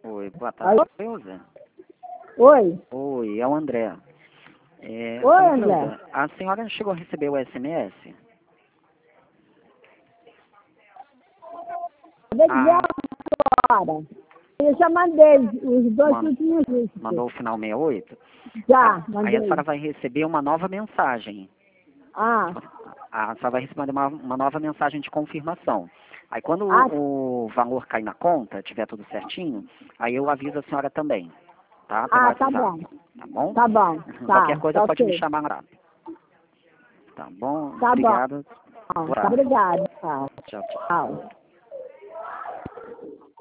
Oi, boa tarde, Cleusa. Oi. Oi, é o André. Oi, Dona André. Cleusa, a senhora chegou a receber o SMS? Acabei de ver agora. Eu já mandei os dois últimos dígitos. Mandou o final 68? Já, Aí mandei. a senhora vai receber uma nova mensagem. Ah, A senhora vai receber uma nova mensagem de confirmação. Aí quando Ah. o valor cair na conta, tiver tudo certinho, aí eu aviso a senhora também. Tá? Pelo tá WhatsApp. bom. Tá bom? Tá bom. Qualquer coisa tá pode me ok. chamar lá. Tá bom? Tá bom. Obrigado. Boa tarde. Obrigada. Tchau, tchau. Tchau.